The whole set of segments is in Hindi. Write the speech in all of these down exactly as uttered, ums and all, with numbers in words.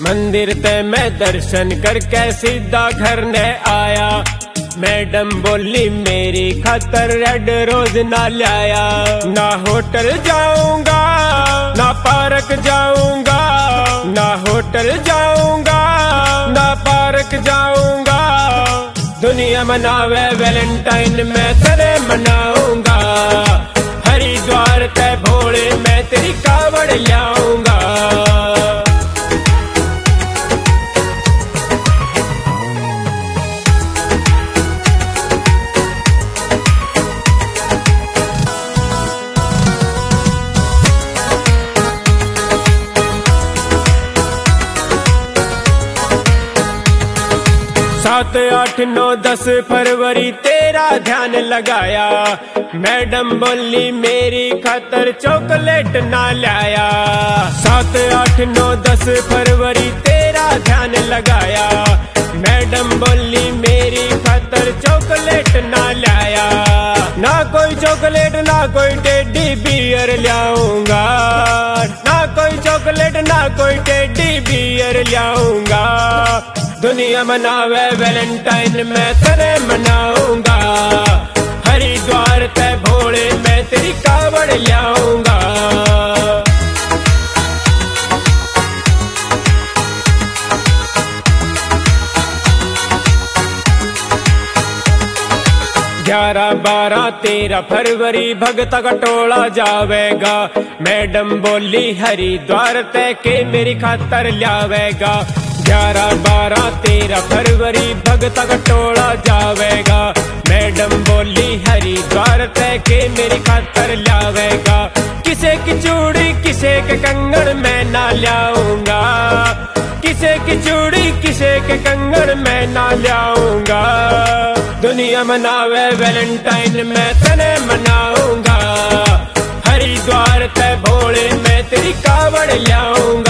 मंदिर ते मैं दर्शन करके सीधा घर ने आया। मैडम बोली मेरी खातर रेड रोज ना लाया। ना होटल जाऊंगा ना पार्क जाऊंगा, ना होटल जाऊंगा ना पार्क जाऊंगा। दुनिया मनावे वैलेंटाइन मैं तेरे मनाऊंगा। हरिद्वार ते भोले मैं तेरी कावड़ लाऊंगा। सात आठ नौ दस फरवरी तेरा ध्यान लगाया। मैडम बोली मेरी खातर चॉकलेट ना लाया। सात आठ नौ दस फरवरी तेरा ध्यान लगाया। मैडम बोली मेरी खातर चॉकलेट ना लाया। ना कोई चॉकलेट ना कोई टेडी बियर लाऊंगा। ना कोई चॉकलेट ना कोई टेडी बियर लाऊंगा। दुनिया मनावे वैलेंटाइन मैं तेरे मनाऊंगा। हरिद्वार ते भोले मैं तेरी कावड़ लाऊंगा। ग्यारह बारह तेरह फरवरी भगता का टोला जावेगा। मैडम बोली हरिद्वार ते के मेरी खातर लावेगा। ग्यारह बारह तेरह फरवरी भगता का टोला जावेगा। मैडम बोली हरिद्वार ते के मेरी खातर लावेगा। किसे की चूड़ी किसे के कंगन मैं ना लाऊंगा। किसे की चूड़ी किसे के कंगन मैं ना लाऊंगा। दुनिया मनावे वैलेंटाइन मैं तेरे मनाऊंगा। हरिद्वार ते भोले मैं तेरी कावड़ लाऊंगा।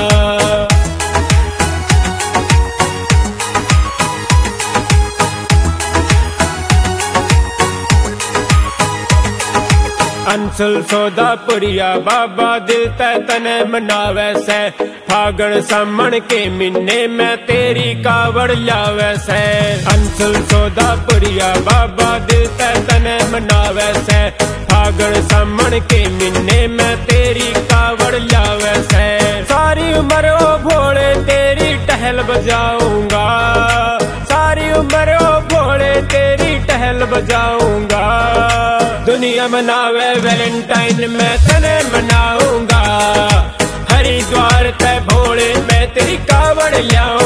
अंशुल सौदापुरिया बाबा दिल ते तने मनावे से। फागण सामण के महीने में तेरी कावड़ लावे से। अंशुल सौदापुरिया बाबा दिल ते तने मनावे से। फागण सामण के महीने में तेरी कावड़ लावे से। सारी उम्र ओ भोले तेरी टहल बजाऊंगा। सारी उम्र ओ भोले तेरी टहल बजाऊंगा। दुनिया मनावे वैलेंटाइन मैं तेरे मनाऊंगा। हरिद्वार ते भोले मैं तेरी कावड़ लाऊंगा।